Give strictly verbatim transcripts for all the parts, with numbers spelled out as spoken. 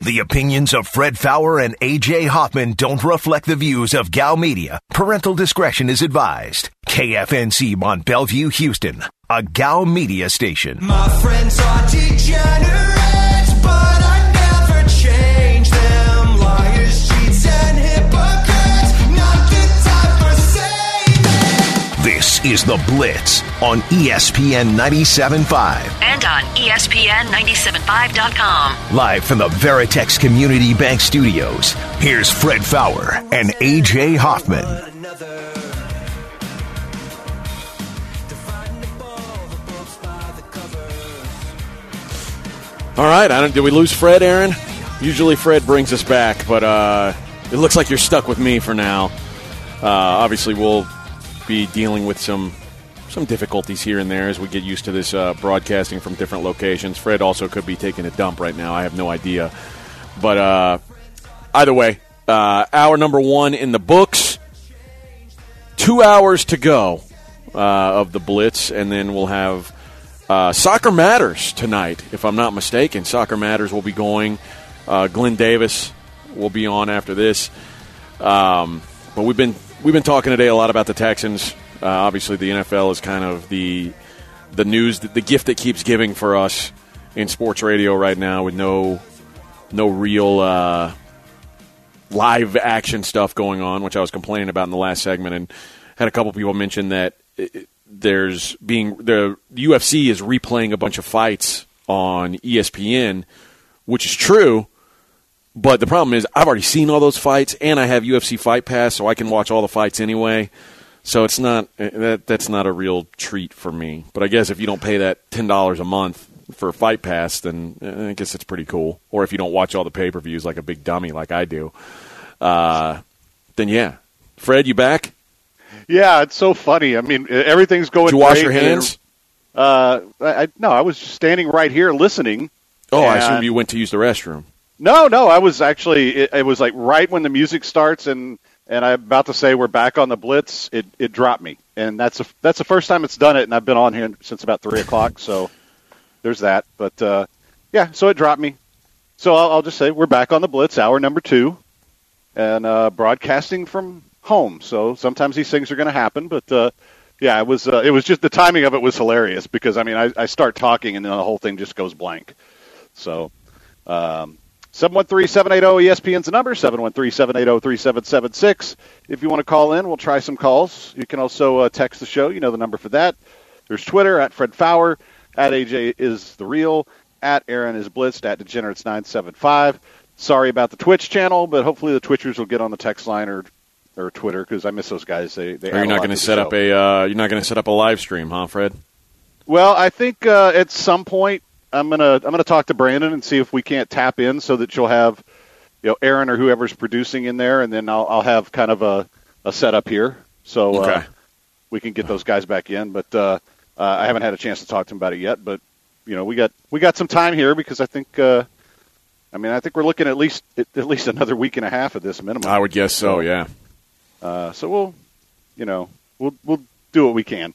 The opinions of Fred Faour and A J Hoffman don't reflect the views of Gal Media. Parental discretion is advised. K F N C Mont Bellevue, Houston, a Gal Media station. My friends are degenerates, but I never change them. Liars, cheats, and hypocrites, not the time for saving. This is The Blitz on E S P N ninety-seven point five. And on E S P N ninety-seven point five dot com. Live from the Veritex Community Bank Studios, here's Fred Faour and A J Hoffman. All right, I don't, did we lose Fred, Aaron? Usually Fred brings us back, but uh, it looks like you're stuck with me for now. Uh, obviously, we'll be dealing with some some difficulties here and there as we get used to this uh, broadcasting from different locations. Fred also could be taking a dump right now. I have no idea. But uh, either way, uh, hour number one in the books. Two hours to go uh, of the Blitz, and then we'll have uh, Soccer Matters tonight, if I'm not mistaken. Soccer Matters will be going. Uh, Glenn Davis will be on after this. Um, but we've been we've been talking today a lot about the Texans. Uh, obviously, the N F L is kind of the the news, the gift that keeps giving for us in sports radio right now, with no no real uh, live action stuff going on, which I was complaining about in the last segment, and had a couple people mention that it, there's being the U F C is replaying a bunch of fights on E S P N, which is true. But the problem is I've already seen all those fights, and I have U F C Fight Pass, so I can watch all the fights anyway. So it's not that that's not a real treat for me. But I guess if you don't pay that ten dollars a month for a Fight Pass, then I guess it's pretty cool. Or if you don't watch all the pay-per-views like a big dummy like I do, uh, then yeah. Fred, you back? Yeah, it's so funny. I mean, everything's going. Did you wash great your hands? Uh, I, I, no, I was just standing right here listening. Oh, I assume you went to use the restroom. No, no, I was actually. It, it was like right when the music starts, and. And I'm about to say we're back on the Blitz. It it dropped me, and that's a, that's the first time it's done it. And I've been on here since about three o'clock, so there's that. But uh, yeah, so it dropped me. So I'll, I'll just say we're back on the Blitz, hour number two, and uh, broadcasting from home. So sometimes these things are going to happen, but uh, yeah, it was uh, it was just the timing of it was hilarious because I mean I, I start talking and then the whole thing just goes blank. So. Um, seven one three, seven eight zero, E S P N's the number, seven one three, seven eight zero, three seven seven six. If you want to call in, we'll try some calls. You can also uh, text the show. You know the number for that. There's Twitter, at Fred Faour, at A J is the real, at Aaron is blitzed, at Degenerates nine seven five. Sorry about the Twitch channel, but hopefully the Twitchers will get on the text line or or Twitter because I miss those guys. They, they Are you not going to set up a uh, you're not going to set up a live stream, huh, Fred? Well, I think uh, at some point. I'm gonna I'm gonna talk to Brandon and see if we can't tap in so that you'll have, you know, Aaron or whoever's producing in there, and then I'll I'll have kind of a, a setup here so okay. uh, we can get those guys back in. But uh, uh, I haven't had a chance to talk to him about it yet. But you know, we got we got some time here because I think uh, I mean I think we're looking at least at, at least another week and a half of this minimum. I would guess so, so yeah. Uh, so we'll you know we'll we'll do what we can.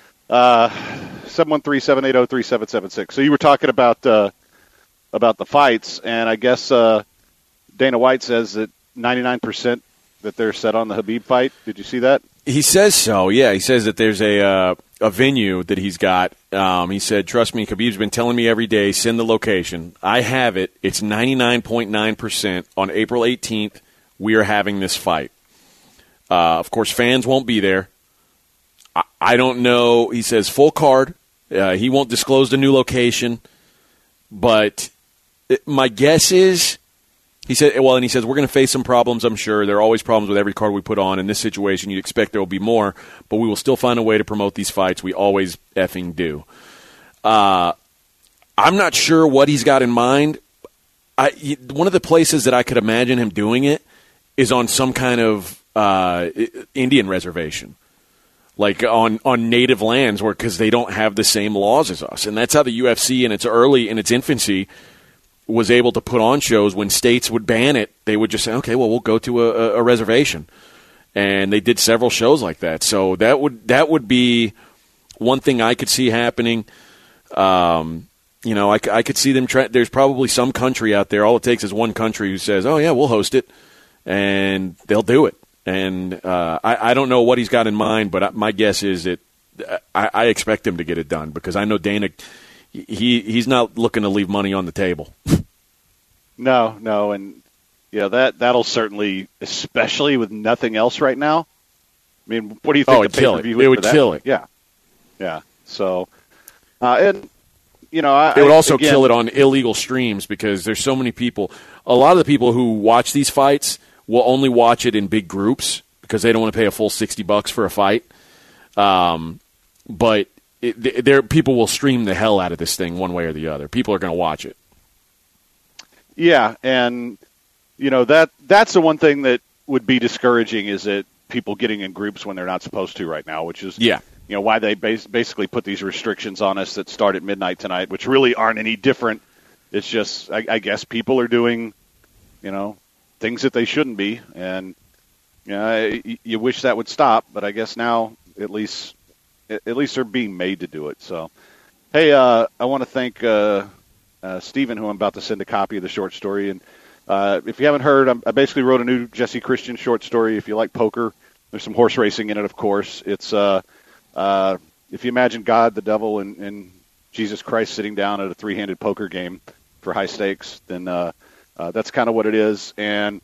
Uh, seven one three, seven eight zero, three seven seven six. So you were talking about uh, about the fights, and I guess uh, Dana White says that ninety-nine percent that they're set on the Khabib fight. Did you see that? He says so, yeah. He says that there's a uh, a venue that he's got. Um, he said, trust me, Khabib's been telling me every day, send the location. I have it. It's ninety-nine point nine percent. On April eighteenth, we are having this fight. Uh, of course, fans won't be there. I don't know. He says full card. Uh, he won't disclose the new location. But it, my guess is, he said, well, and he says, we're going to face some problems, I'm sure. There are always problems with every card we put on. In this situation, you'd expect there will be more. But we will still find a way to promote these fights. We always effing do. Uh, I'm not sure what he's got in mind. I, one of the places that I could imagine him doing it is on some kind of uh, Indian reservation. Like on, on native lands, where because they don't have the same laws as us, and that's how the U F C in its early in its infancy was able to put on shows. When states would ban it, they would just say, "Okay, well, we'll go to a, a reservation," and they did several shows like that. So that would that would be one thing I could see happening. Um, you know, I, I could see them try. There's probably some country out there. All it takes is one country who says, "Oh yeah, we'll host it," and they'll do it. And uh, I, I don't know what he's got in mind, but my guess is that I, I expect him to get it done because I know Dana. He he's not looking to leave money on the table. No, no, and yeah, that that'll certainly, especially with nothing else right now. I mean, what do you think? Oh, it'd the kill it. pay-per-view It is would for that? kill it. Yeah, yeah. So, uh, and you know, I, it would also again, kill it on illegal streams because there's so many people. A lot of the people who watch these fights will only watch it in big groups because they don't want to pay a full sixty bucks for a fight. Um, but it, there, people will stream the hell out of this thing one way or the other. People are going to watch it. Yeah, and you know that that's the one thing that would be discouraging is that people getting in groups when they're not supposed to right now, which is yeah. you know why they bas- basically put these restrictions on us that start at midnight tonight, which really aren't any different. It's just I, I guess people are doing, you know, things that they shouldn't be, and you know, you, you wish that would stop, but I guess now at least at least they're being made to do it. So, hey, uh, I want to thank uh, uh, Stephen, who I'm about to send a copy of the short story, and uh, if you haven't heard, I'm, I basically wrote a new Jesse Christian short story. If you like poker, there's some horse racing in it, of course. It's uh, uh, if you imagine God, the devil, and, and Jesus Christ sitting down at a three-handed poker game for high stakes, then uh, uh, that's kind of what it is. And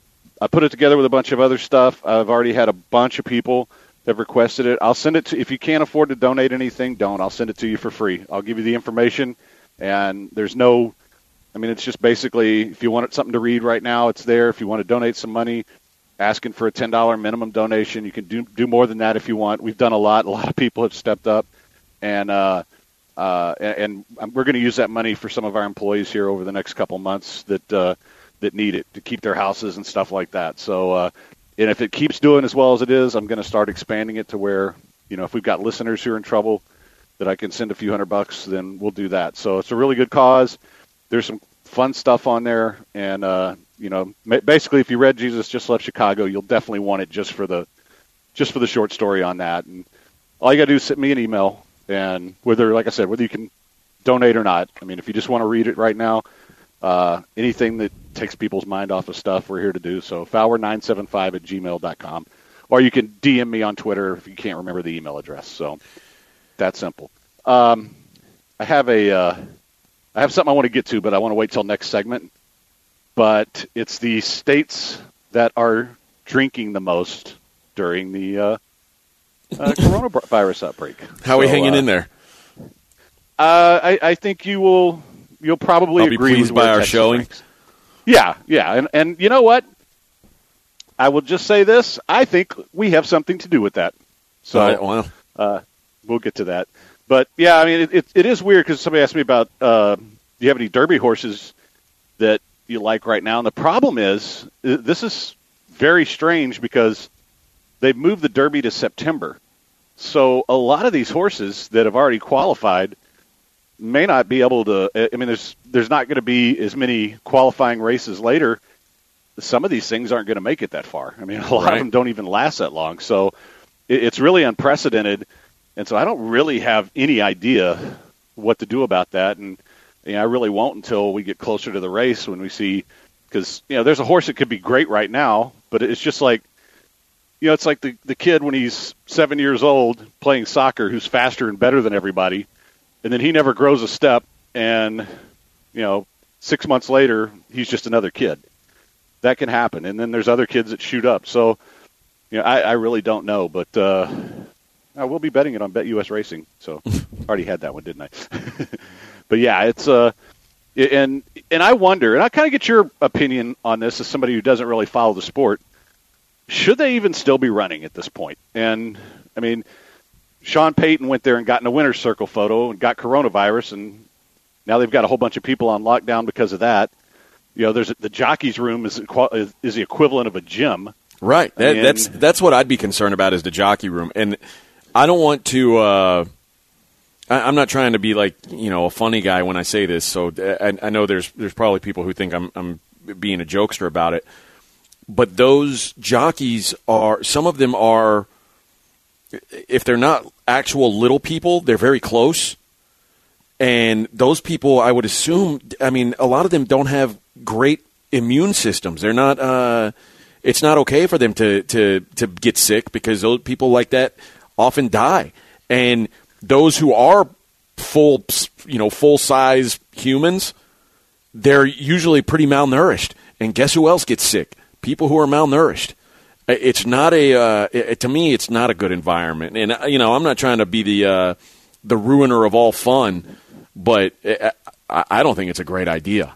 I put it together with a bunch of other stuff. I've already had a bunch of people that have requested it. I'll send it to, if you can't afford to donate anything, don't. I'll send it to you for free. I'll give you the information, and there's no, I mean, it's just basically, if you want something to read right now, it's there. If you want to donate some money, asking for a ten dollars minimum donation, you can do do more than that if you want. We've done a lot. A lot of people have stepped up, and uh, uh, and, and we're going to use that money for some of our employees here over the next couple months that uh, that need it to keep their houses and stuff like that. So, uh, and if it keeps doing as well as it is, I'm going to start expanding it to where, you know, if we've got listeners who are in trouble that I can send a few hundred bucks, then we'll do that. So it's a really good cause. There's some fun stuff on there, and uh, you know, basically, if you read Jesus Just Left Chicago, you'll definitely want it just for the just for the short story on that. And all you got to do is send me an email, and whether, like I said, whether you can donate or not. I mean, if you just want to read it right now, uh, anything that takes people's mind off of stuff, we're here to do. So Fowler nine seven five at gmail dot com, or you can D M me on Twitter if you can't remember the email address. So that's simple. Um, I have a. Uh, I have something I want to get to, but I want to wait till next segment. But it's the states that are drinking the most during the uh, uh, coronavirus outbreak. How are we so, hanging uh, in there? Uh, I, I think you will. You'll probably I'll be agree pleased with by where our Texas showing. ranks. Yeah, yeah, and and you know what? I will just say this: I think we have something to do with that. So, All right, well, uh, we'll get to that. But yeah, I mean, it it, it is weird because somebody asked me about uh, do you have any Derby horses that you like right now? And the problem is this is very strange because they've moved the Derby to September. So a lot of these horses that have already qualified may not be able to. I mean, there's there's not going to be as many qualifying races later. Some of these things aren't going to make it that far. I mean, a lot Right. of them don't even last that long. So it, it's really unprecedented. And so I don't really have any idea what to do about that. And you know, I really won't until we get closer to the race when we see, because, you know, there's a horse that could be great right now, but it's just like, you know, it's like the, the kid when he's seven years old playing soccer who's faster and better than everybody, and then he never grows a step, and, you know, six months later, he's just another kid. That can happen. And then there's other kids that shoot up. So, you know, I, I really don't know, but uh, I will be betting it on Bet U S Racing. So already had that one, didn't I? But yeah, it's uh, and and I wonder, and I kind of get your opinion on this as somebody who doesn't really follow the sport. Should they even still be running at this point? And I mean, Sean Payton went there and got in a winner's circle photo and got coronavirus, and now they've got a whole bunch of people on lockdown because of that. You know, there's the jockey's room is is the equivalent of a gym. right. That, And- that's that's what I'd be concerned about is the jockey room, and I don't want to. Uh, I, I'm not trying to be like you know a funny guy when I say this. So I, I know there's there's probably people who think I'm I'm being a jokester about it. But those jockeys are, some of them are, if they're not actual little people, they're very close. And those people, I would assume, I mean, a lot of them don't have great immune systems. They're not, uh, it's not okay for them to, to, to get sick because those people like that often die. And those who are full, you know, full-size humans, they're usually pretty malnourished. And guess who else gets sick? People who are malnourished. It's not a, uh, it, to me, it's not a good environment. And, you know, I'm not trying to be the, uh, the ruiner of all fun, but I, I don't think it's a great idea.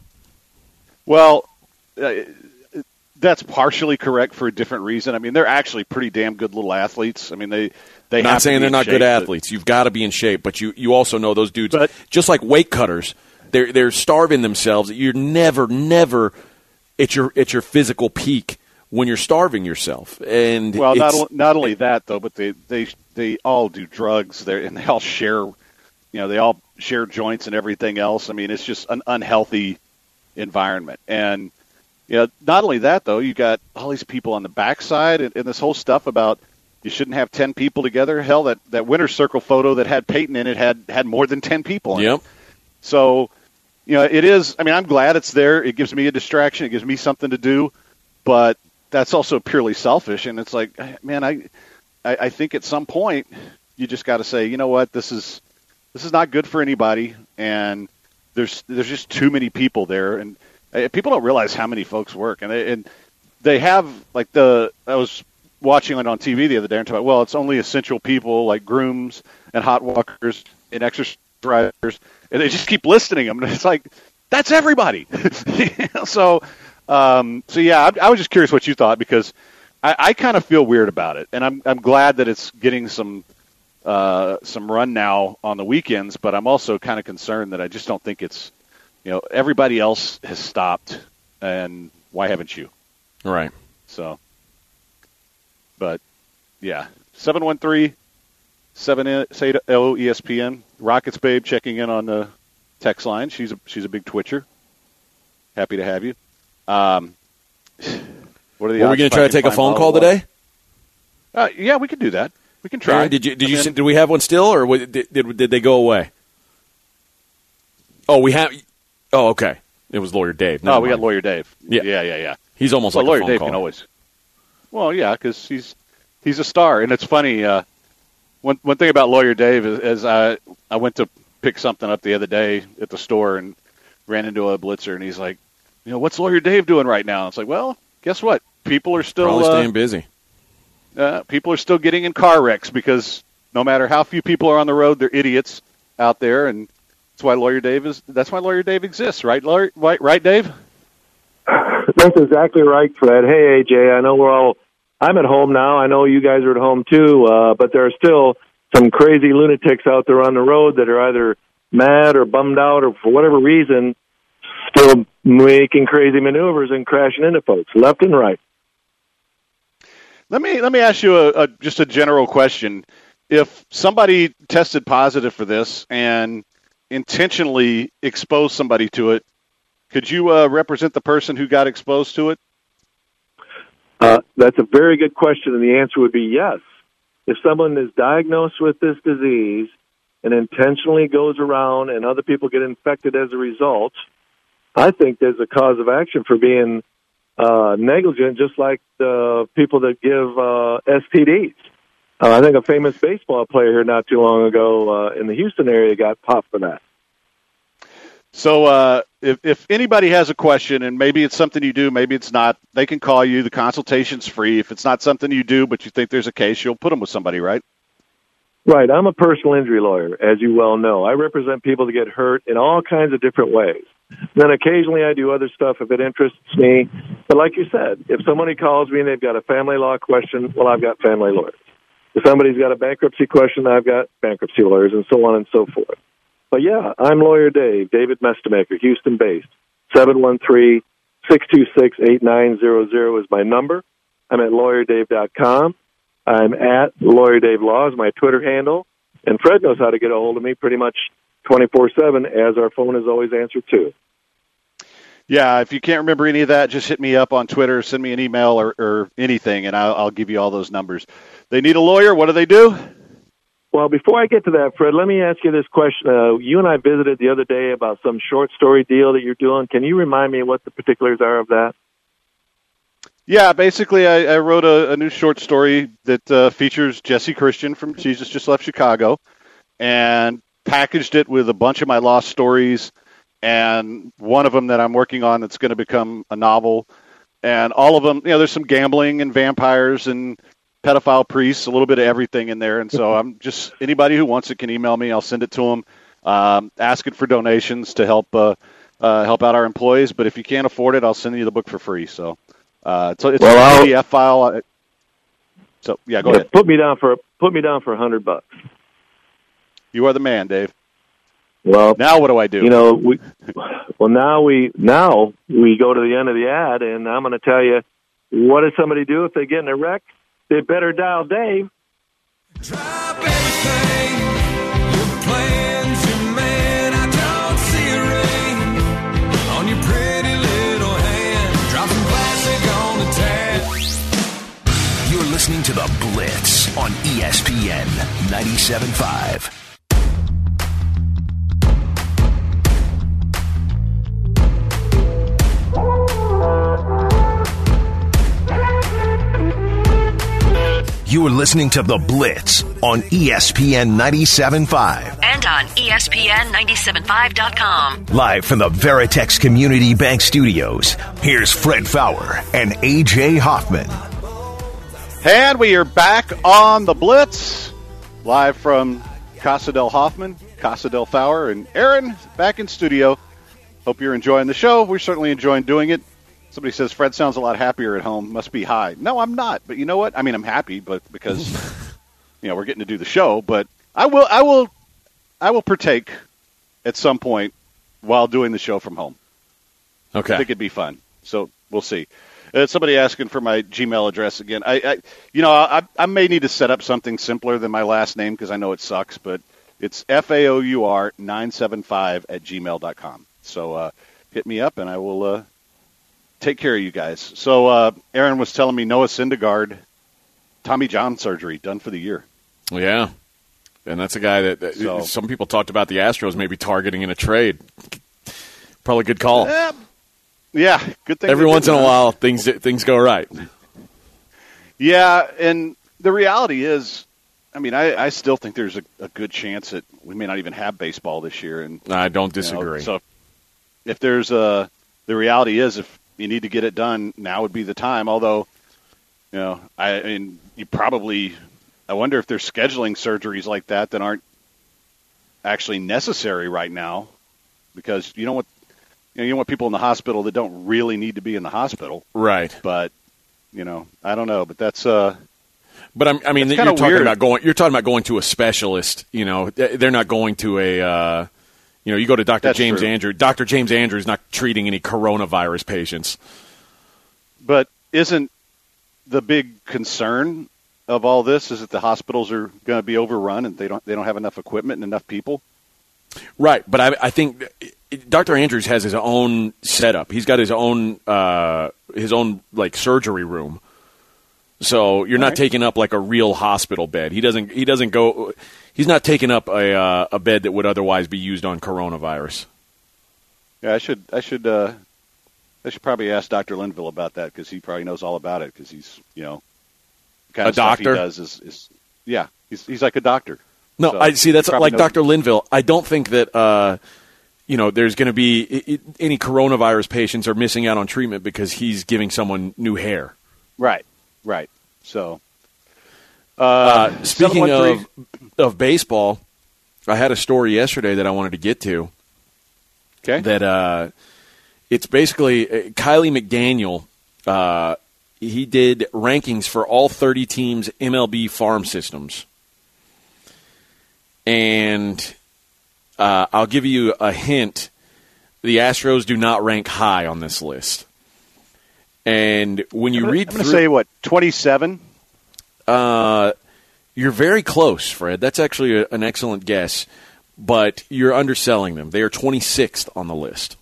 Well, uh, that's partially correct for a different reason. I mean, they're actually pretty damn good little athletes. I mean, they they I'm have not saying to be they're in not shape, good but- athletes. You've got to be in shape, but you, you also know those dudes, But- just like weight cutters, they're they're starving themselves. You're never, never at your at your physical peak when you're starving yourself. And Well, not it's- o- not only that though, but they they they all do drugs. They and they all share, you know, they all share joints and everything else. I mean, it's just an unhealthy environment. And you know, not only that though, you got all these people on the backside and, and this whole stuff about you shouldn't have ten people together. Hell, that that winner's circle photo that had Peyton in it had had more than ten people in Yep. it. So, you know, it is. I mean, I'm glad it's there. It gives me a distraction. It gives me something to do. But that's also purely selfish. And it's like, man, I, I, I think at some point you just got to say, you know what, this is this is not good for anybody. And there's there's just too many people there, and uh, people don't realize how many folks work. And they, and they have like the I was watching it on T V the other day and talking about, well, it's only essential people like grooms and hot walkers and exercise riders, and they just keep listing them. And it's like, that's everybody. You know, so, um, so yeah, I, I was just curious what you thought, because I, I kind of feel weird about it, and I'm I'm glad that it's getting some uh, some run now on the weekends. But I'm also kind of concerned that I just don't think it's, you know, everybody else has stopped, and why haven't you? Right. So, but yeah, seven one three. Seven say L E S P N. Rockets Babe checking in on the text line. She's a she's a big Twitcher. Happy to have you. Um, what are the Were we odds going to if I try to can take a find phone Bottle call of water? today? Uh, yeah, we could do that. We can try. Aaron, did you did you I mean, did we have one still, or was- did did, did they go away? Oh, we have. Oh, okay. It was Lawyer Dave. No, Never we got mind. Lawyer Dave. Yeah. yeah, yeah, yeah. He's almost Well, like Lawyer a phone Dave call. can always. Well, yeah, because he's he's a star, and it's funny. Uh, one one thing about Lawyer Dave is, is I I went to pick something up the other day at the store and ran into a blitzer, and he's like, you know, what's Lawyer Dave doing right now? And it's like, well, guess what? People are still Probably uh, staying busy. uh, people are still getting in car wrecks, because no matter how few people are on the road, they're idiots out there, and that's why Lawyer Dave is. That's why Lawyer Dave exists, right? Lawyer, right, right, Dave? That's exactly right, Fred. Hey, A J, I know we're all, I'm at home now. I know you guys are at home too, uh, but there are still some crazy lunatics out there on the road that are either mad or bummed out or for whatever reason still making crazy maneuvers and crashing into folks left and right. Let me let me ask you a, a just a general question. If somebody tested positive for this and intentionally exposed somebody to it, could you uh, represent the person who got exposed to it? Uh, that's a very good question, and the answer would be yes. If someone is diagnosed with this disease and intentionally goes around and other people get infected as a result, I think there's a cause of action for being uh, negligent, just like the people that give uh, S T Ds. Uh, I think a famous baseball player here not too long ago uh, in the Houston area got popped for that. So uh, if, if anybody has a question, and maybe it's something you do, maybe it's not, they can call you. The consultation's free. If it's not something you do, but you think there's a case, you'll put them with somebody, right? Right. I'm a personal injury lawyer, as you well know. I represent people that get hurt in all kinds of different ways. Then occasionally I do other stuff if it interests me. But like you said, if somebody calls me and they've got a family law question, well, I've got family lawyers. If somebody's got a bankruptcy question, I've got bankruptcy lawyers, and so on and so forth. But yeah, I'm Lawyer Dave, David Mestemaker, Houston-based. seven one three, six two six, eight nine zero zero is my number. I'm at lawyer dave dot com. I'm at Lawyer Dave Law is my Twitter handle. And Fred knows how to get a hold of me pretty much twenty-four seven, as our phone is always answered too. Yeah, if you can't remember any of that, just hit me up on Twitter, send me an email or, or anything, and I'll, I'll give you all those numbers. They need a lawyer. What do they do? Well, before I get to that, Fred, let me ask you this question. Uh, you and I visited the other day about some short story deal that you're doing. Can you remind me what the particulars are of that? Yeah, basically, I, I wrote a, a new short story that uh, features Jesse Christian from Jesus Just Left Chicago, and packaged it with a bunch of my lost stories, and one of them that I'm working on that's going to become a novel. And all of them, you know, there's some gambling and vampires and pedophile priests, a little bit of everything in there. And so I'm just, anybody who wants it can email me. I'll send it to them, um, asking for donations to help uh, uh, help out our employees. But if you can't afford it, I'll send you the book for free. So uh, so it's Well, a P D F file. So yeah, go Yeah, ahead. Put me down for put me down for a hundred bucks. You are the man, Dave. Well, Now what do I do? you know, we well now we now we go to the end of the ad, and I'm going to tell you, what does somebody do if they get in a wreck? They better dial Dave. Drop everything, your plans, your man. I don't see a ring on your pretty little hand. Drop some plastic on the tab. You're listening to The Blitz on E S P N ninety-seven point five. You are listening to The Blitz on E S P N ninety-seven point five. And on E S P N ninety-seven five dot com. Live from the Veritex Community Bank Studios, here's Fred Fowler and A J Hoffman. And we are back on The Blitz, live from Casa del Hoffman, Casa del Fowler, and Aaron back in studio. Hope you're enjoying the show. We're certainly enjoying doing it. Somebody says, Fred sounds a lot happier at home. Must be high. No, I'm not. But you know what? I mean, I'm happy, but because, you know, we're getting to do the show. But I will, I will, I will partake at some point while doing the show from home. Okay. I think it'd be fun. So we'll see. Uh, somebody asking for my Gmail address again. I, I you know, I, I may need to set up something simpler than my last name because I know it sucks, but it's F A O U R nine seven five at gmail dot com. So uh, hit me up and I will uh, take care of you guys. So uh, Aaron was telling me Noah Syndergaard, Tommy John surgery done for the year. Yeah. And that's a guy that, that So- some people talked about the Astros maybe targeting in a trade. Probably a good call. Eh, yeah, good thing. Every they once in a didn't, huh? while, things things go right. Yeah, and the reality is, I mean, I, I still think there's a, a good chance that we may not even have baseball this year. And I don't you know, disagree. so if there's a, the reality is, if you need to get it done, now would be the time. Although, you know, I, I mean, you probably, I wonder if they're scheduling surgeries like that that aren't actually necessary right now, because you don't want, you know, you don't want people in the hospital that don't really need to be in the hospital. Right. But, you know, I don't know. But that's, uh, But I'm, I mean, It's you're kinda talking weird. about going. You're talking about going to a specialist. You know, they're not going to a. Uh, you know, you go to Doctor That's James true. Andrews. Doctor James Andrews is not treating any coronavirus patients. But isn't the big concern of all this is that the hospitals are going to be overrun and they don't they don't have enough equipment and enough people? Right, but I, I think Doctor Andrews has his own setup. He's got his own uh, his own like surgery room. So you're not right. taking up like a real hospital bed. He doesn't. He doesn't go. He's not taking up a uh, a bed that would otherwise be used on coronavirus. Yeah, I should I should uh, I should probably ask Doctor Linville about that because he probably knows all about it because he's you know the kind A of stuff doctor? he does is, is yeah he's he's like a doctor. No, So, I see. That's probably like knows- Doctor Linville. I don't think that uh, you know there's going to be I- I- any coronavirus patients are missing out on treatment because he's giving someone new hair. Right, right. So uh, Uh, speaking seven one three of of baseball, I had a story yesterday that I wanted to get to. okay, That uh, it's basically uh, Kylie McDaniel. Uh, he did rankings for all thirty teams' M L B farm systems, and uh, I'll give you a hint: the Astros do not rank high on this list. And when you I'm read going to through, say what twenty-seven. Uh, you're very close, Fred. That's actually a, an excellent guess, but you're underselling them. They are twenty-sixth on the list.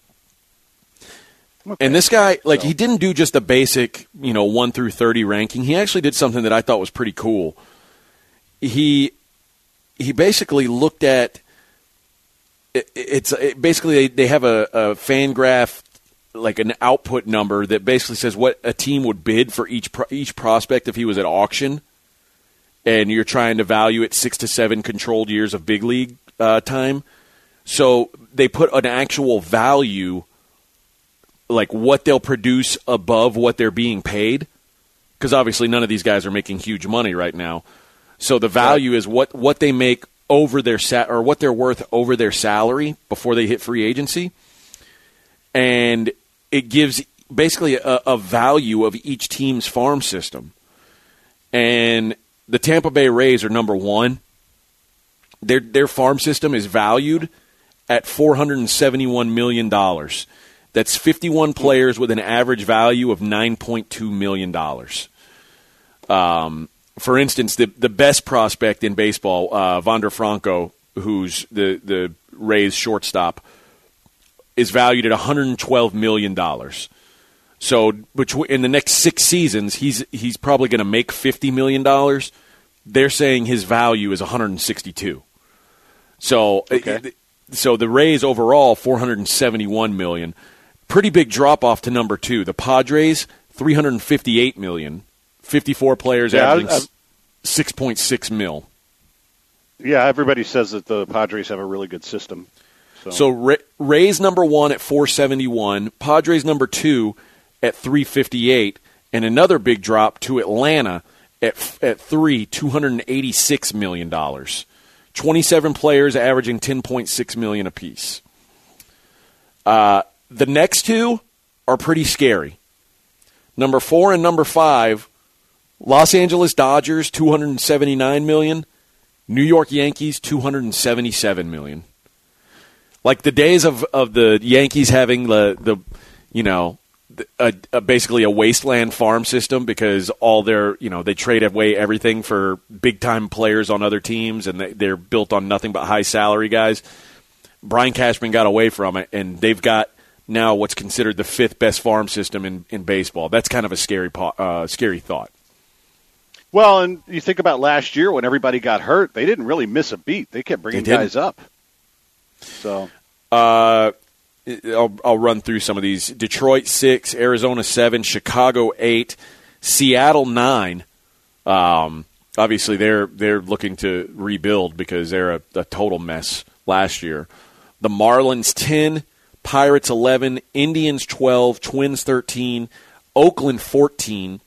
Okay. And this guy, like, So- he didn't do just a basic, you know, one through thirty ranking. He actually did something that I thought was pretty cool. He he basically looked at it, it's it, basically they, they have a, a fan graph, like an output number that basically says what a team would bid for each pro, each prospect if he was at auction, and you're trying to value it six to seven controlled years of big league uh, time. So they put an actual value, like what they'll produce above what they're being paid, because obviously none of these guys are making huge money right now. So the value is what, what they make over their sa- or what they're worth over their salary before they hit free agency, and it gives basically a, a value of each team's farm system. And the Tampa Bay Rays are number one. Their their farm system is valued at four hundred seventy-one million dollars. That's fifty-one players with an average value of nine point two million dollars. Um, for instance, the the best prospect in baseball, uh, Wander Franco, who's the, the Rays shortstop, is valued at one hundred twelve million dollars. So between, in the next six seasons, he's he's probably going to make fifty million dollars. They're saying his value is one hundred sixty-two. So, okay. so the Rays overall four hundred seventy-one million dollars. Pretty big drop off to number two. The Padres three hundred fifty-eight million dollars. fifty-four players, yeah, averaging I, I, six point six mil. Yeah, everybody says that the Padres have a really good system. So, so Ray, Rays number one at four seventy-one, Padres number two at three fifty-eight, and another big drop to Atlanta at at three, two hundred eighty-six million dollars. twenty-seven players averaging ten point six million dollars apiece. Uh, the next two are pretty scary. Number four and number five, Los Angeles Dodgers, two hundred seventy-nine million dollars. New York Yankees, two hundred seventy-seven million dollars. Like the days of, of the Yankees having the, the you know, a, a, basically a wasteland farm system because all their, you know, they trade away everything for big-time players on other teams, and they, they're built on nothing but high-salary guys. Brian Cashman got away from it, and they've got now what's considered the fifth best farm system in, in baseball. That's kind of a scary uh, scary thought. Well, and you think about last year when everybody got hurt, they didn't really miss a beat. They kept bringing They didn't. guys up. So, uh, I'll, I'll run through some of these. Detroit six, Arizona seven, Chicago eight, Seattle nine. Um, obviously, they're they're looking to rebuild because they're a, a total mess last year. The Marlins ten, Pirates eleven, Indians twelve, Twins thirteen, Oakland fourteen,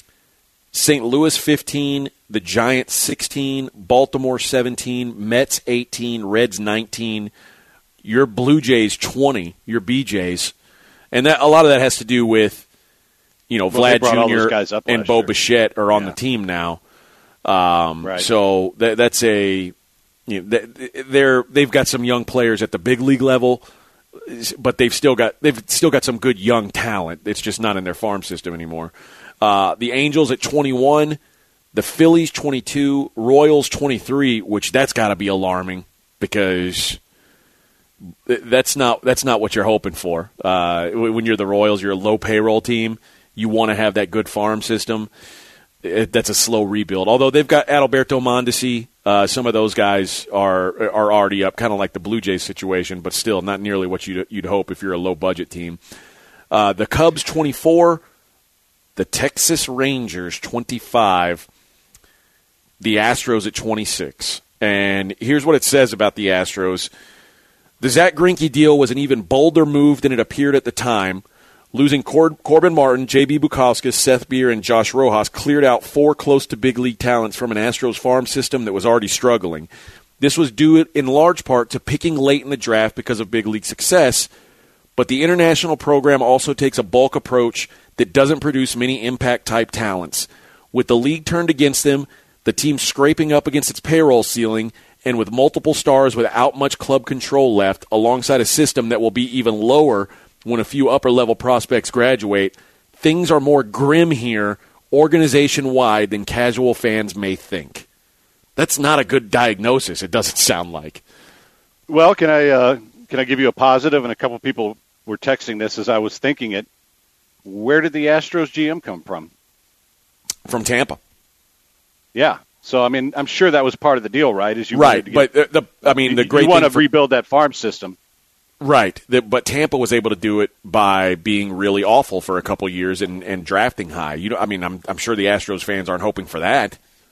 Saint Louis fifteen, the Giants sixteen, Baltimore seventeen, Mets eighteen, Reds nineteen, your Blue Jays twenty, your B Jays. And that a lot of that has to do with, you know, well, they Vlad brought all those Junior guys up and last Bo year. Bichette are on Yeah. the team now. Um, Right. So that, that's a you know, they're they've got some young players at the big league level, but they've still got they've still got some good young talent. It's just not in their farm system anymore. Uh, the Angels at twenty-one, the Phillies twenty-two, Royals twenty-three, which that's got to be alarming because that's not that's not what you're hoping for. Uh, when you're the Royals, you're a low payroll team. You want to have that good farm system. It, that's a slow rebuild. Although they've got Adalberto Mondesi, uh, some of those guys are are already up, kind of like the Blue Jays situation, but still not nearly what you'd, you'd hope if you're a low budget team. Uh, the Cubs twenty-four. The Texas Rangers, twenty-five. The Astros at twenty-six. And here's what it says about the Astros. The Zach Greinke deal was an even bolder move than it appeared at the time. Losing Cor- Corbin Martin, J B. Bukauskas, Seth Beer, and Josh Rojas cleared out four close-to-big league talents from an Astros farm system that was already struggling. This was due in large part to picking late in the draft because of big league success, but the international program also takes a bulk approach that doesn't produce many impact-type talents. With the league turned against them, the team scraping up against its payroll ceiling, and with multiple stars without much club control left, alongside a system that will be even lower when a few upper-level prospects graduate, things are more grim here organization-wide than casual fans may think. That's not a good diagnosis, it doesn't sound like. well, can I uh, can I give you a positive? And a couple people were texting this as I was thinking it. Where did the Astros G M come from? From Tampa. Yeah, So I mean, I'm sure that was part of the deal, right? Is you right, to get, but the, the I mean, the you, great you want thing to for, rebuild that farm system. Right, the, but Tampa was able to do it by being really awful for a couple years and, and drafting high. You know, I mean, I'm I'm sure the Astros fans aren't hoping for that.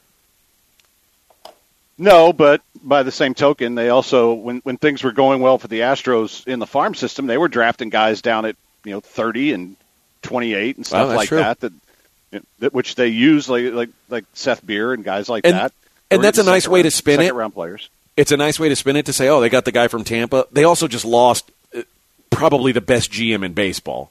No, but by the same token, they also, when, when things were going well for the Astros in the farm system, they were drafting guys down at, you know, thirty and twenty-eight and stuff Well, like true. that, that, you know, that, which they use like like like Seth Beer and guys like And- that. and Or that's a second nice way to round- spin it. second round players. It's a nice way to spin it to say, oh, they got the guy from Tampa. They also just lost uh, probably the best G M in baseball.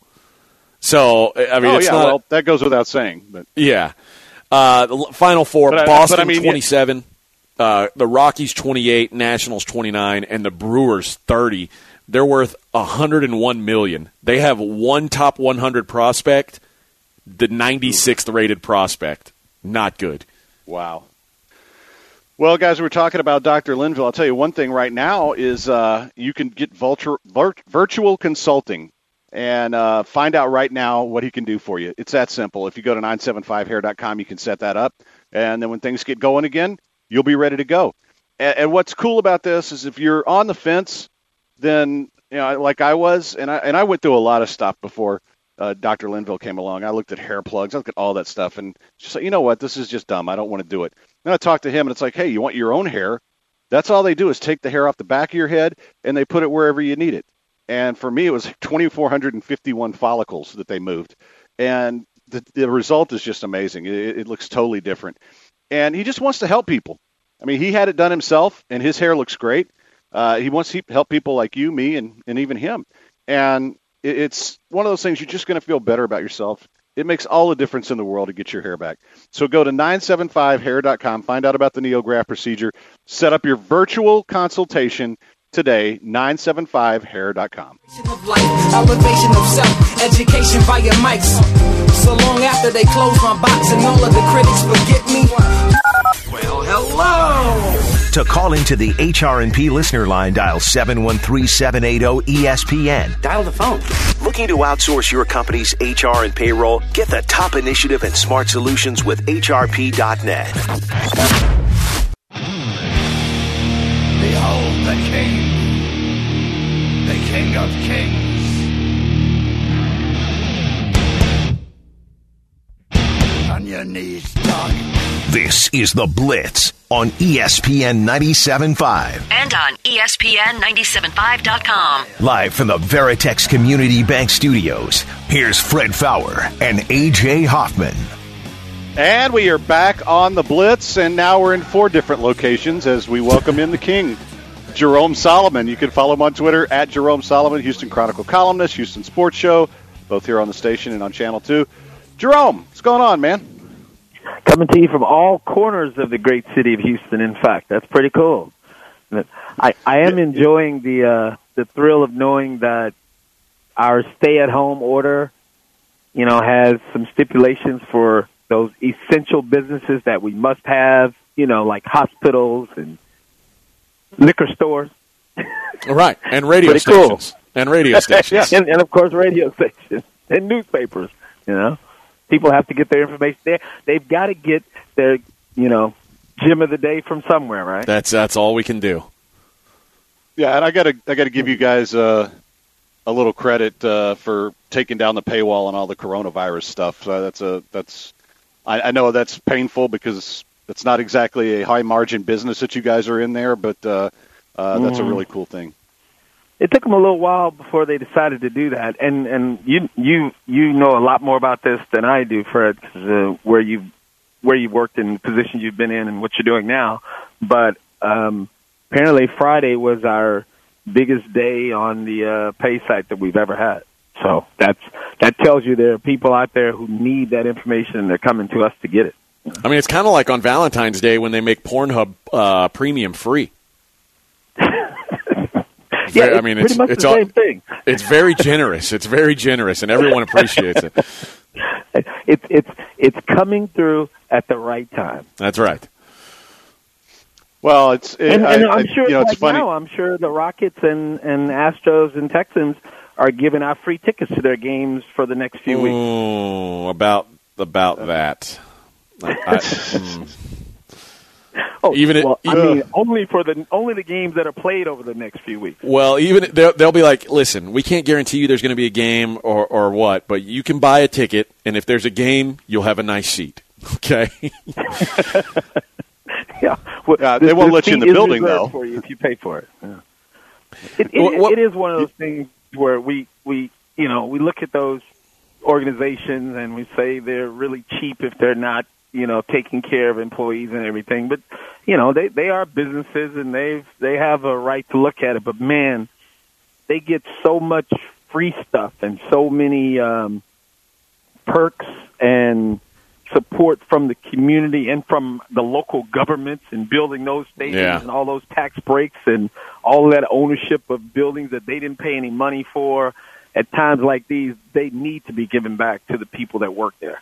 So I mean, oh it's yeah, not. well that goes without saying. But Yeah. Uh, the l- Final four, But I- Boston but I mean, twenty-seven, uh, the Rockies twenty-eight, Nationals twenty-nine, and the Brewers thirty. They're worth one hundred one million dollars. They have one top one hundred prospect, the ninety-sixth rated prospect. Not good. wow. Well, guys, we're talking about Doctor Linville. I'll tell you one thing right now is uh, you can get vulture, vir- virtual consulting and uh, find out right now what he can do for you. It's that simple. If you go to nine seven five hair dot com, you can set that up. And then when things get going again, you'll be ready to go. And, and what's cool about this is if you're on the fence, then, you know, like I was, and I, and I went through a lot of stuff before uh, Doctor Linville came along. I looked at hair plugs. I looked at all that stuff. And just like, you know what? This is just dumb. I don't want to do it. Then I talked to him, and it's like, hey, you want your own hair? That's all they do is take the hair off the back of your head, and they put it wherever you need it. And for me, it was two thousand four hundred fifty-one follicles that they moved. And the, the result is just amazing. It, it looks totally different. And he just wants to help people. I mean, he had it done himself, and his hair looks great. Uh, he wants to help people like you, me, and, and even him. And it, it's one of those things you're just going to feel better about yourself. It makes all the difference in the world to get your hair back. So go to nine seven five hair dot com, find out about the NeoGraft procedure, set up your virtual consultation today, nine seven five hair dot com. Of life, elevation of self, education via mics. So long after they close my box and all of the critics forget me. Well, hello. To call into the H R and P listener line, dial seven one three, seven eight zero, E S P N. Dial the phone. Looking to outsource your company's H R and payroll? Get the top initiative and smart solutions with H R P dot net. Behold the King, the King of Kings. On your knees, dog. This is The Blitz on E S P N ninety-seven point five. And on E S P N ninety-seven point five dot com. Live from the Veritex Community Bank Studios, here's Fred Fowler and A J Hoffman. And we are back on the Blitz, and now we're in four different locations as we welcome in the King, Jerome Solomon. You can follow him on Twitter at Jerome Solomon, Houston Chronicle columnist, Houston Sports Show, both here on the station and on Channel two. Jerome, what's going on, man? Coming to you from all corners of the great city of Houston, in fact. That's pretty cool. I, I am enjoying the uh, the thrill of knowing that our stay-at-home order, you know, has some stipulations for those essential businesses that we must have, you know, like hospitals and liquor stores. Right, and radio Pretty cool. stations. And radio stations. and, and, of course, radio stations and newspapers, you know. People have to get their information there. They've got to get their, you know, gem of the day from somewhere, right? That's that's all we can do. Yeah, and I got to I got to give you guys uh, a little credit uh, for taking down the paywall on all the coronavirus stuff. So that's a that's I, I know that's painful because it's not exactly a high margin business that you guys are in there, but uh, uh, that's Mm. a really cool thing. It took them a little while before they decided to do that, and and you you you know a lot more about this than I do, Fred, 'cause, uh, where you where you've worked and positions you've been in and what you're doing now. But um, apparently Friday was our biggest day on the uh, pay site that we've ever had. So that's that tells you there are people out there who need that information, and they're coming to us to get it. I mean, it's kind of like on Valentine's Day when they make Pornhub uh, premium free. Yeah, Very- it's I mean, pretty it's much it's the all, same thing. It's very generous. It's very generous, and everyone appreciates it. It's it's it's coming through at the right time. That's right. Well, it's it, And, I, and I- I'm sure you know, like it's funny. now, I'm sure the Rockets and, and Astros and Texans are giving out free tickets to their games for the next few weeks. Ooh, about about that. I, I, mm. Oh, Even it- well, I uh, mean, only for the only the games that are played over the next few weeks. Well, even they'll, they'll be like, listen, we can't guarantee you there's going to be a game or, or what, but you can buy a ticket, and if there's a game, you'll have a nice seat. Okay? Yeah, well, Yeah, they won't let you in the seat is building, reserved though. for you if you pay for it. Yeah. It, it, What- what- it is one of those things where we, we, you know, we look at those organizations and we say they're really cheap if they're not, you know, taking care of employees and everything. But, you know, they, they are businesses and they've, they have a right to look at it. But, man, they get so much free stuff and so many um, perks and support from the community and from the local governments and building those stadiums Yeah. and all those tax breaks and all that ownership of buildings that they didn't pay any money for. At times like these, they need to be given back to the people that work there.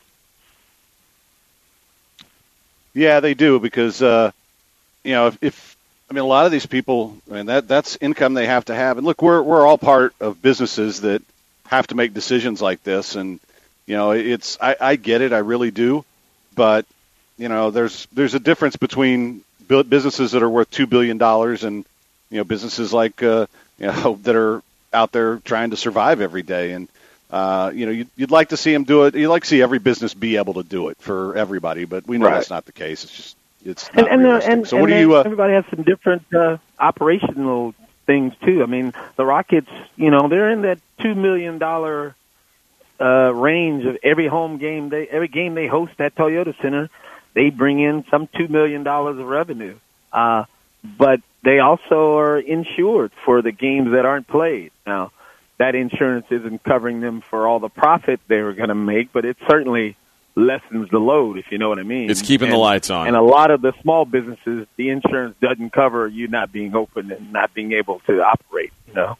Yeah, they do because uh, you know if, if I mean a lot of these people, I mean that that's income they have to have. And look, we're we're all part of businesses that have to make decisions like this, and you know it's I, I get it, I really do, but you know there's there's a difference between bu- businesses that are worth two billion dollars and you know businesses like uh, you know that are out there trying to survive every day. And Uh, you know, you'd, you'd like to see them do it. You'd like to see every business be able to do it for everybody, but we know Right. that's not the case. It's just it's And not and, uh, realistic. and, so and what do then you? Uh, everybody has some different uh, operational things too. I mean, the Rockets, you know, they're in that two million dollar uh, range of every home game they every game they host at Toyota Center. They bring in some two million dollars of revenue, uh, but they also are insured for the games that aren't played now. That insurance isn't covering them for all the profit they were going to make, but it certainly lessens the load, if you know what I mean. It's keeping the And- lights on. And a lot of the small businesses, the insurance doesn't cover you not being open and not being able to operate, you know.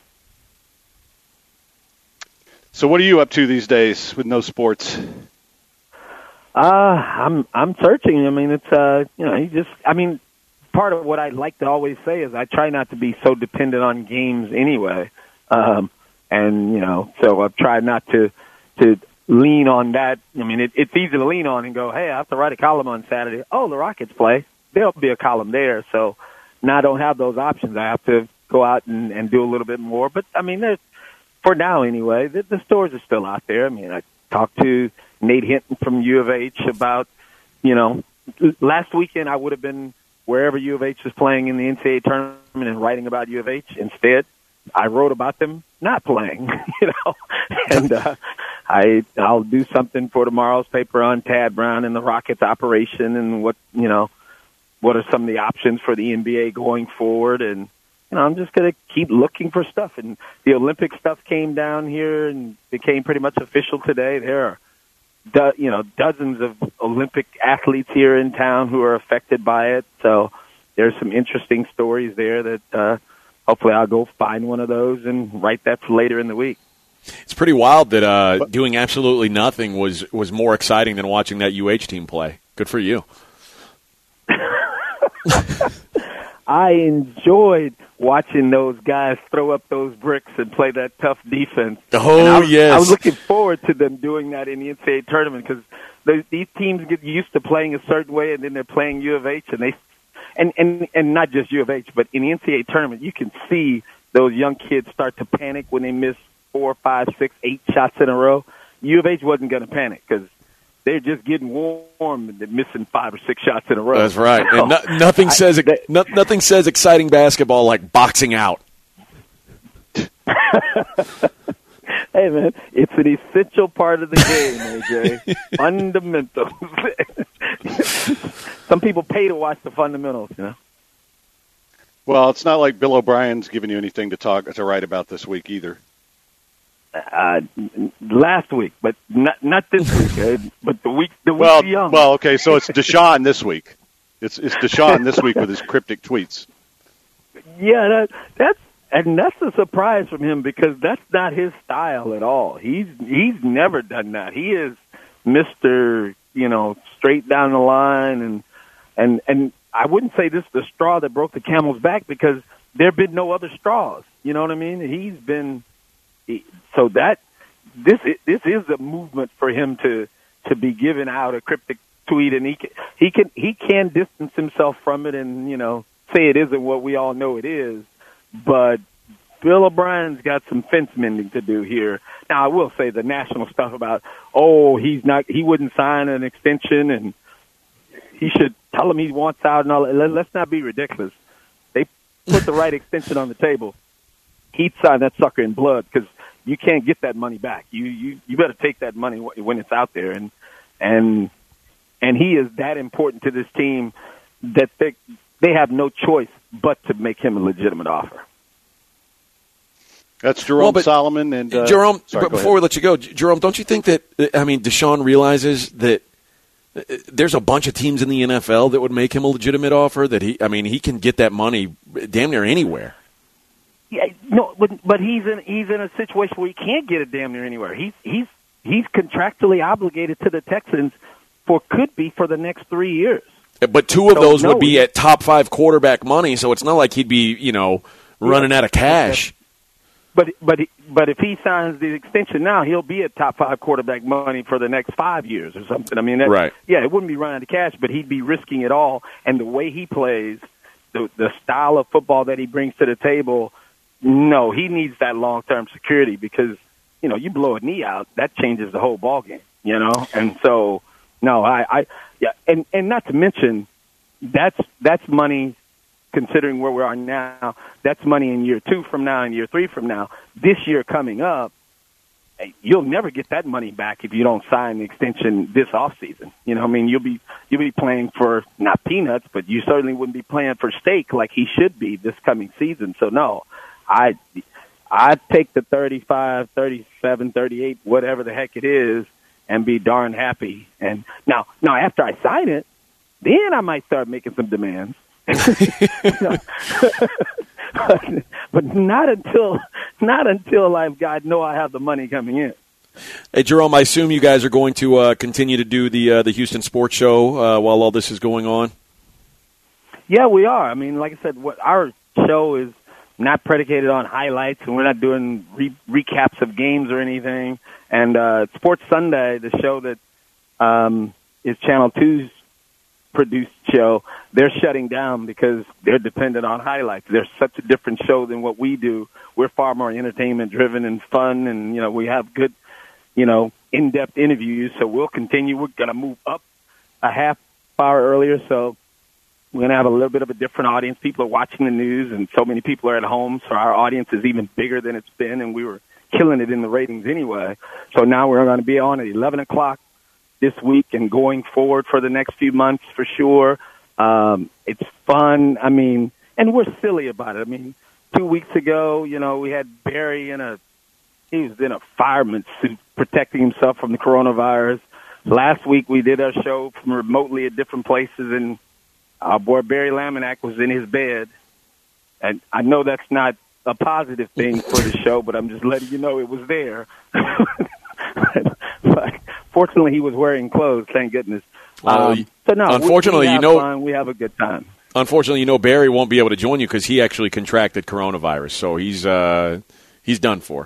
so what are you up to these days with no sports? Uh, I'm I'm searching. I mean, it's uh, you know, you just I mean, part of what I like to always say is I try not to be so dependent on games anyway. Um, and you know, so I've tried not to to lean on that. I mean, it, it's easy to lean on and go, hey, I have to write a column on Saturday. Oh, the Rockets play. There'll be a column there. So now I don't have those options. I have to go out and, and do a little bit more. But I mean, there's, for now anyway, the, the stores are still out there. I mean, I talked to Nate Hinton from U of H about, you know, last weekend I would have been wherever U of H was playing in the N C double A tournament and writing about U of H. Instead, I wrote about them not playing, you know, and uh, I I'll do something for tomorrow's paper on Tad Brown and the Rockets operation and what you know what are some of the options for the N B A going forward. And you know, I'm just going to keep looking for stuff. And the Olympic stuff came down here and became pretty much official today. There are do, you know dozens of Olympic athletes here in town who are affected by it. So there's some interesting stories there that. Uh, Hopefully I'll go find one of those and write that for later in the week. It's pretty wild that uh, doing absolutely nothing was, was more exciting than watching that U H team play. Good for you. I enjoyed watching those guys throw up those bricks and play that tough defense. Oh, and I was, yes. I was looking forward to them doing that in the N C double A tournament because these teams get used to playing a certain way and then they're playing U of H and they And, and and not just U of H, but in the N C double A tournament, you can see those young kids start to panic when they miss four, five, six, eight shots in a row. U of H wasn't going to panic because they're just getting warm and they're missing five or six shots in a row. That's right. So, And no, nothing I- says that- no, nothing says exciting basketball like boxing out. Hey, man, it's an essential part of the game, A J. Fundamentals. Some people pay to watch the fundamentals, you know. Well, it's not like Bill O'Brien's giving you anything to talk to write about this week either. Uh, last week, but not not this week. Uh, but the week the week Well, beyond. well, okay, so it's Deshaun this week. It's it's Deshaun this week with his cryptic tweets. Yeah, that that's and that's a surprise from him because that's not his style at all. He's he's never done that. He is Mister, you know, straight down the line, and and and I wouldn't say this is the straw that broke the camel's back because there've been no other straws. You know what I mean? He's been he, so that this this is a movement for him to to be giving out a cryptic tweet, and he he can he can distance himself from it and, you know, say it isn't what we all know it is. But Bill O'Brien's got some fence mending to do here. Now, I will say the national stuff about, oh, he's not, he wouldn't sign an extension and he should tell him he wants out and all that. Let's not be ridiculous. They put the right extension on the table. He'd sign that sucker in blood because you can't get that money back. You you you better take that money when it's out there, and and and he is that important to this team that they they have no choice but to make him a legitimate offer. That's Jerome Well, but- Solomon and uh, Jerome, sorry, but go before ahead. we let you go, J- Jerome, don't you think that, I mean, Deshaun realizes that uh, there's a bunch of teams in the N F L that would make him a legitimate offer, that he, I mean, he can get that money damn near anywhere. Yeah, no, but but he's in he's in a situation where he can't get it damn near anywhere. He's he's he's contractually obligated to the Texans for could be for the next three years. But two of So, those no, would be he- at top five quarterback money, so it's not like he'd be, you know, running out of cash. But but he- but if he signs the extension now, he'll be at top five quarterback money for the next five years or something. I mean, that, Right. Yeah, it wouldn't be running out of cash, but he'd be risking it all. And the way he plays, the the style of football that he brings to the table, no, he needs that long term security because you know you blow a knee out, that changes the whole ball game. You know, and so no, I, I yeah, and and not to mention that's that's money. Considering where we are now, that's money in year two from now and year three from now. This year coming up, you'll never get that money back if you don't sign the extension this offseason. You know, I mean, you'll be you'll be playing for not peanuts, but you certainly wouldn't be playing for steak like he should be this coming season. So no, I I'd take the thirty-five, thirty-seven, thirty-eight, whatever the heck it is, and be darn happy. And now, now after I sign it, then I might start making some demands. but, but not until not until I've got know I have the money coming in. Hey, Jerome, I assume you guys are going to uh, continue to do the uh, the Houston Sports Show uh, while all this is going on? Yeah, we are. I mean, like I said, what our show is not predicated on highlights, and we're not doing re- recaps of games or anything. And uh, Sports Sunday, the show that um, is Channel two's produced show, they're shutting down because they're dependent on highlights. They're such a different show than what we do. We're far more entertainment driven and fun, and you know we have good, you know, in-depth interviews. So we'll continue. We're going to move up a half hour earlier, so we're going to have a little bit of a different audience. People are watching the news, and so many people are at home, so our audience is even bigger than it's been, and we were killing it in the ratings anyway. So now we're going to be on at eleven o'clock this week and going forward for the next few months for sure. Um, it's fun. I mean, and we're silly about it. I mean, two weeks ago, you know, we had Barry in a, he was in a fireman's suit protecting himself from the coronavirus. Last week we did our show from remotely at different places, and our boy Barry Laminack was in his bed. And I know that's not a positive thing for the show, but I'm just letting you know it was there. But fortunately, he was wearing clothes. Thank goodness. Well, Um, so no, unfortunately, we, we you have know- fun. We have a good time. Unfortunately, you know Barry won't be able to join you because he actually contracted coronavirus, so he's uh, he's done for.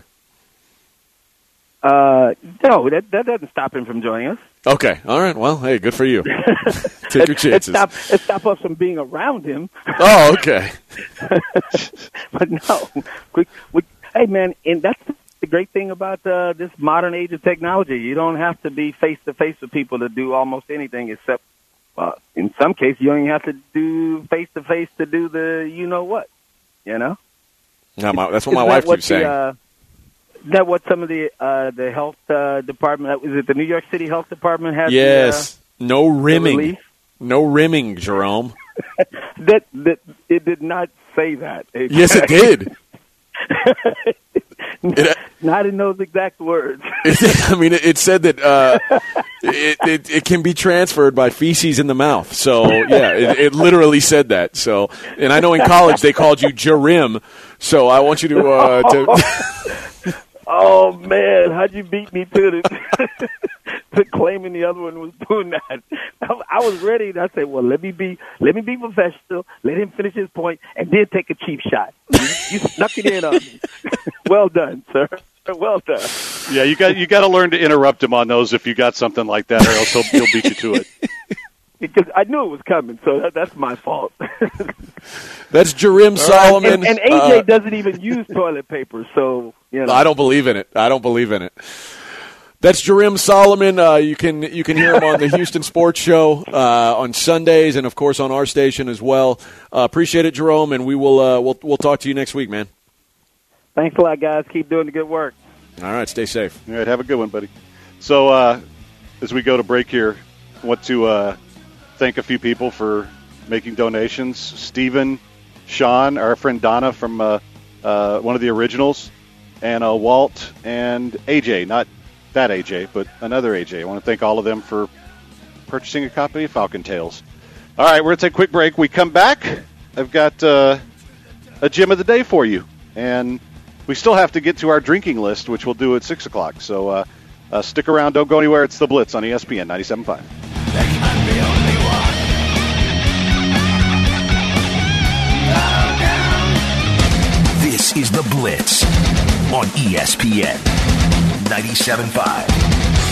Uh, no, that that doesn't stop him from joining us. Okay, all right. Well, hey, good for you. Take your It, it chances. stop it stop us from being around him. Oh, okay. But no, we, we, hey man, and that's the great thing about uh, this modern age of technology. You don't have to be face to face with people to do almost anything, except uh, in some cases you don't even have to do face to face to do the you know what, you know. No, my, that's what my Isn't wife that what keeps saying. The, uh, isn't that what some of the uh, the health uh, department, is it the New York City Health Department has? Yes, no The, uh, rimming, relief? no rimming, Jerome. that that it did not say that. Yes, it did. It, Not in those exact words. I mean, it, it said that uh, it, it it can be transferred by feces in the mouth. So yeah, it, it literally said that. So, and I know in college they called you Jerim. So I want you to uh, to. Oh man, how'd you beat me to the to claiming the other one was doing that? I, I was ready. And I said, "Well, let me be, let me be professional. Let him finish his point, and then take a cheap shot." You, you snuck it in on me. Well done, sir. Well done. Yeah, you got you got to learn to interrupt him on those if you got something like that, or else he'll, he'll beat you to it. because I knew it was coming, so that, that's my fault. That's Jarim Solomon. And, and A J uh, doesn't even use toilet paper, so you know. I don't believe in it. I don't believe in it. That's Jarim Solomon. Uh, you can you can hear him on the Houston Sports Show uh, on Sundays, and of course on our station as well. Uh, appreciate it, Jerome, and we will uh, we'll we'll talk to you next week, man. Thanks a lot, guys. Keep doing the good work. All right, stay safe. All right, have a good one, buddy. So uh, as we go to break here, I want to uh, thank a few people for making donations. Stephen, Sean, our friend Donna from uh, uh, one of the originals, and uh, Walt and A J, not that A J, but another A J. I want to thank all of them for purchasing a copy of Falcon Tales. All right, we're going to take a quick break. We come back. I've got uh, a gem of the day for you, and we still have to get to our drinking list, which we'll do at six o'clock. So uh, uh, stick around. Don't go anywhere. It's The Blitz on E S P N ninety-seven point five. This is The Blitz on E S P N ninety-seven point five.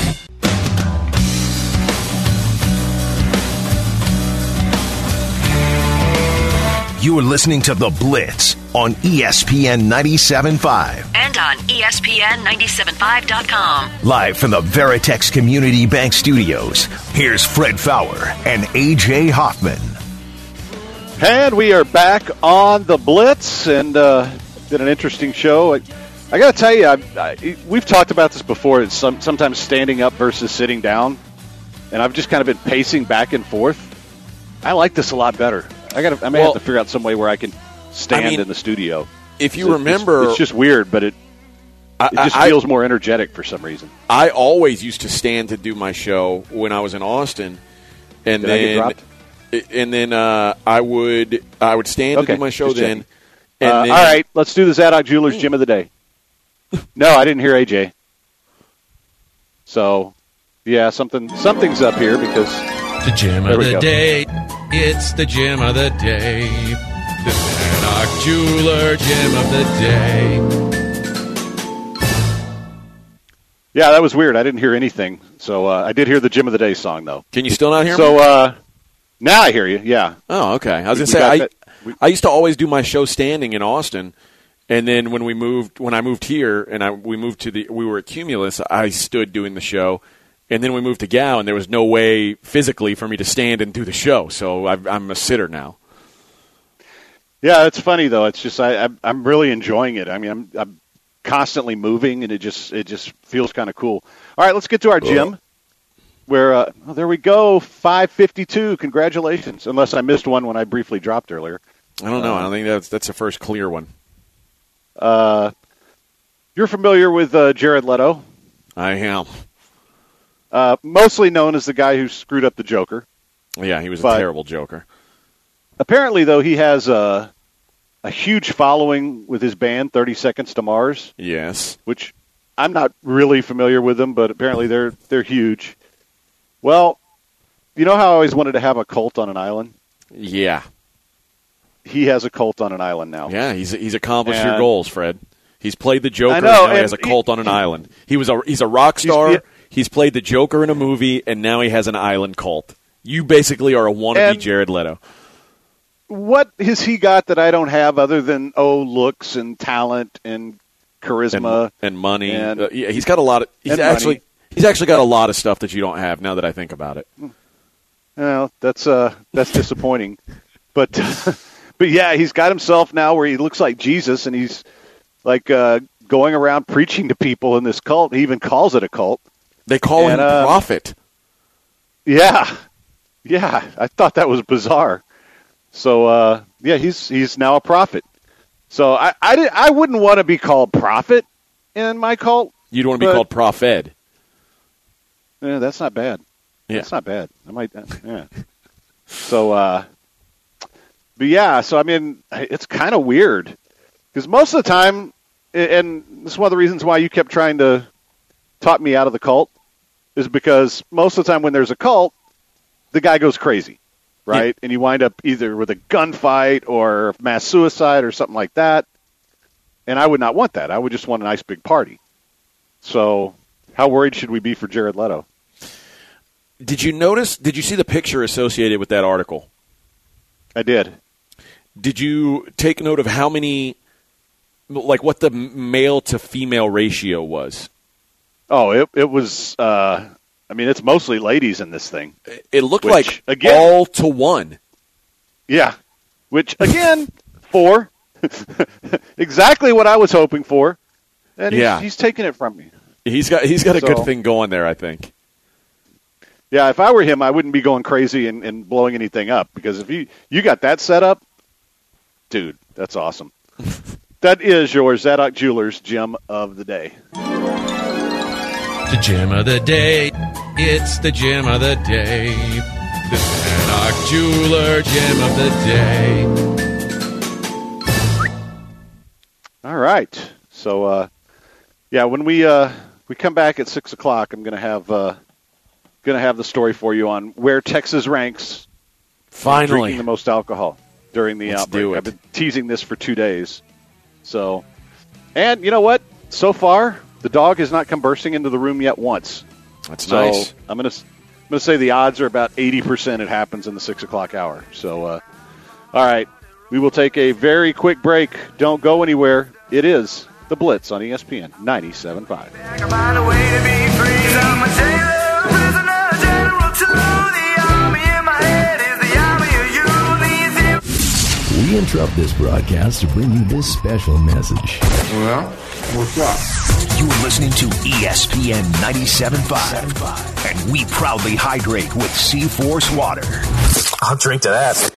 You're listening to The Blitz on E S P N ninety-seven point five. And on E S P N ninety-seven five dot com. Live from the Veritex Community Bank Studios, here's Fred Fowler and A J Hoffman. And we are back on The Blitz, and uh, did an interesting show. I, I got to tell you, I, I, we've talked about this before. It's some, sometimes standing up versus sitting down, and I've just kind of been pacing back and forth. I like this a lot better. I got. I may Well, have to figure out some way where I can stand I mean, in the studio. If you It's- remember, it's, it's just weird, but it I, it just I- feels more energetic for some reason. I always used to stand to do my show when I was in Austin, and Did I get then dropped? and then uh, I would I would stand Okay, to do my show just then. checking. And Uh, then, all right, let's do the Zadok Jewelers Gym of the Day. No, I didn't hear A J. So, yeah, something something's up here because The gym There of we the go. day. It's the gym of the day. The Zadok Jeweler gym of the day. yeah, that was weird. I didn't hear anything. So uh, I did hear the Gym of the Day song though. Can you still not hear So me? uh, now I hear you. Yeah. Oh, okay. I was We- gonna we say got I that- we- I used to always do my show standing in Austin, and then when we moved when I moved here and I we moved to the we were at Cumulus, I stood doing the show, and then we moved to Gow, and there was no way physically for me to stand and do the show, so I've, I'm a sitter now. Yeah, it's funny though. It's just I, I'm I'm really enjoying it. I mean, I'm I'm constantly moving, and it just it just feels kind of cool. All right, let's get to our gym. Where uh, oh, there we go, five fifty-two. Congratulations. Unless I missed one when I briefly dropped earlier. I don't know. I don't think that's that's the first clear one. Uh, you're familiar with uh, Jared Leto, I am. uh, mostly known as the guy who screwed up the Joker. Yeah, he was a But- terrible Joker. Apparently, though, he has a a huge following with his band, thirty Seconds to Mars, Yes. which I'm not really familiar with them, but apparently they're they're huge. Well, you know how I always wanted to have a cult on an island? Yeah. He has a cult on an island now. Yeah, he's he's accomplished your And- goals, Fred. He's played the Joker, I and know, now he and has a he- cult on an island. He was a he's a rock star. He's- He's played the Joker in a movie, and now he has an island cult. You basically are a wannabe And- Jared Leto. What has he got that I don't have other than, oh, looks and talent and And, charisma? and money. and- Uh, yeah, he's got a lot of. He's and actually money. he's actually got a lot of stuff that you don't have. Now that I think about it, Well, that's uh, that's disappointing. But but yeah, he's got himself now where he looks like Jesus, and he's like uh, going around preaching to people in this cult. He even calls it a cult. they call And, him uh, prophet. Yeah, yeah. I thought that was bizarre. So uh, yeah, he's he's now a prophet. So I I, did, I wouldn't want to be called prophet in my cult. You'd want to be but- called prophet. Yeah, that's not bad. Yeah. That's not bad. I might. Uh, yeah. So, uh, but yeah. So I mean, it's kind of weird because most of the time, and this is one of the reasons why you kept trying to talk me out of the cult, is because most of the time when there's a cult, the guy goes crazy, right? And you wind up either with a gunfight or mass suicide or something like that. And I would not want that. I would just want a nice big party. So, how worried should we be for Jared Leto? Did you notice, did you see the picture associated with that article? I did. Did you take note of how many, like what the male to female ratio was? Oh, it it was, uh, I mean, it's mostly ladies in this thing. It looked which, like again, all to one. Yeah, which, again, four. Exactly what I was hoping for. And he's, Yeah. he's taking it from me. He's got he's got a So- good thing going there, I think. Yeah, if I were him, I wouldn't be going crazy and, and blowing anything up, because if you, you got that set up, dude, that's awesome. That is your Zadok Jewelers Gem of the Day. The gem of the day. It's the gem of the day. The Zadok Jeweler gem of the day. All right. So, uh, yeah, when we uh, we come back at six o'clock, I'm going to have uh, going to have the story for you on where Texas ranks in Finally. drinking the most alcohol during the Let's outbreak. do it. I've been teasing this for two days. So, and you know what? So far, the dog has not come bursting into the room yet once. That's So nice. I'm going to I'm going to say the odds are about eighty percent it happens in the six o'clock hour. So, uh, all right, we will take a very quick break. Don't go anywhere. It is The Blitz on E S P N ninety-seven point five. We interrupt this broadcast to bring you this special message. Well, what's up? You're listening to E S P N ninety-seven point five. And we proudly hydrate with C-Force water. I'll drink to that.